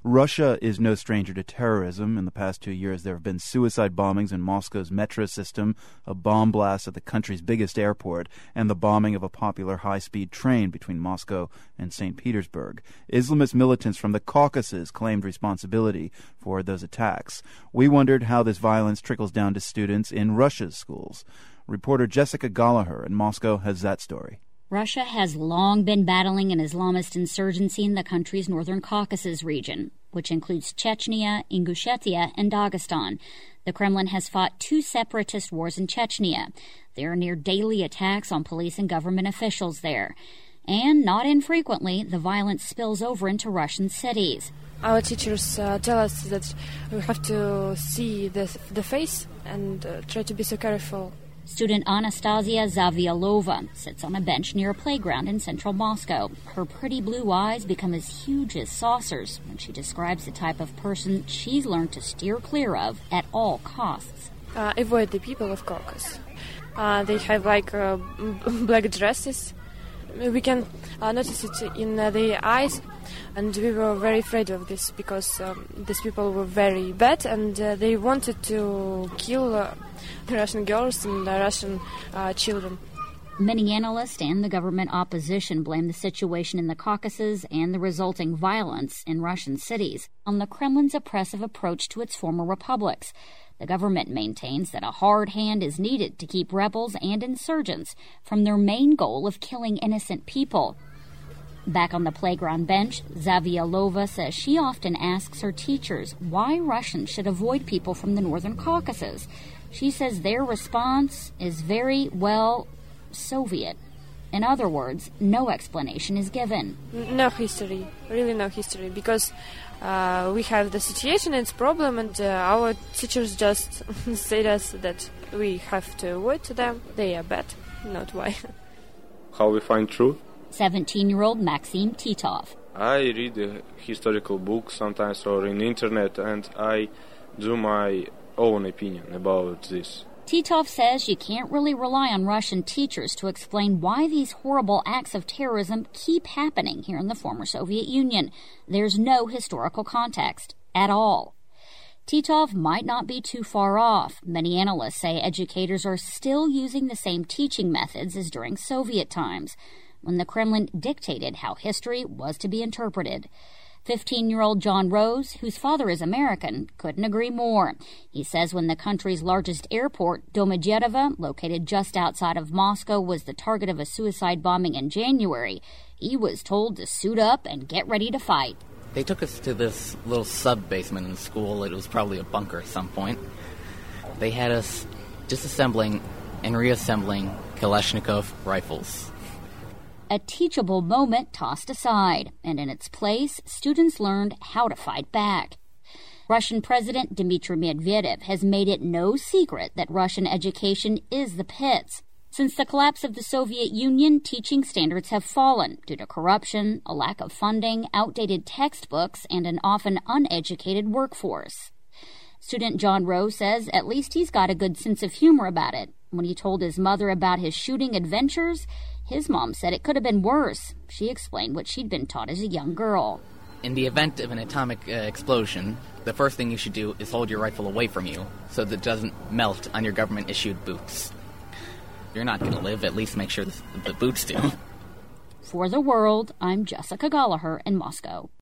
Russia is no stranger to terrorism. In the past 2 years, there have been suicide bombings in Moscow's metro system, a bomb blast at the country's biggest airport, and the bombing of a popular high-speed train between Moscow and St. Petersburg. Islamist militants from the Caucasus claimed responsibility for those attacks. We wondered how this violence trickles down to students in Russia's schools. Reporter Jessica Gallagher in Moscow has that story. Russia has long been battling an Islamist insurgency in the country's northern Caucasus region, which includes Chechnya, Ingushetia, and Dagestan. The Kremlin has fought 2 separatist wars in Chechnya. There are near daily attacks on police and government officials there. And not infrequently, the violence spills over into Russian cities. Our teachers tell us that we have to see the face and try to be so careful. Student Anastasia Zavialova sits on a bench near a playground in central Moscow. Her pretty blue eyes become as huge as saucers when she describes the type of person she's learned to steer clear of at all costs. Avoid the people of Caucasus. They have black dresses. We can notice it in their eyes, and we were very afraid of this because these people were very bad and they wanted to kill the Russian girls and the Russian children. Many analysts and the government opposition blame the situation in the Caucasus and the resulting violence in Russian cities on the Kremlin's oppressive approach to its former republics. The government maintains that a hard hand is needed to keep rebels and insurgents from their main goal of killing innocent people. Back on the playground bench, Zavialova says she often asks her teachers why Russians should avoid people from the northern Caucasus. She says their response is very, Soviet. In other words, no explanation is given. No history, really no history, because we have the situation, it's a problem, and our teachers just say to us that we have to avoid them. They are bad, not why. How we find truth? 17-year-old Maxim Titov. I read historical books sometimes or in the internet, and I do my own opinion about this. Titov says you can't really rely on Russian teachers to explain why these horrible acts of terrorism keep happening here in the former Soviet Union. There's no historical context at all. Titov might not be too far off. Many analysts say educators are still using the same teaching methods as during Soviet times, when the Kremlin dictated how history was to be interpreted. 15-year-old John Rose, whose father is American, couldn't agree more. He says when the country's largest airport, Domodedovo, located just outside of Moscow, was the target of a suicide bombing in January, he was told to suit up and get ready to fight. They took us to this little sub-basement in the school. It was probably a bunker at some point. They had us disassembling and reassembling Kalashnikov rifles. A teachable moment tossed aside, and in its place, students learned how to fight back. Russian President Dmitry Medvedev has made it no secret that Russian education is the pits. Since the collapse of the Soviet Union, teaching standards have fallen due to corruption, a lack of funding, outdated textbooks, and an often uneducated workforce. Student John Rowe says at least he's got a good sense of humor about it. When he told his mother about his shooting adventures, his mom said it could have been worse. She explained what she'd been taught as a young girl. In the event of an atomic explosion, the first thing you should do is hold your rifle away from you so that it doesn't melt on your government-issued boots. If you're not going to live, at least make sure the boots do. For the World, I'm Jessica Gallagher in Moscow.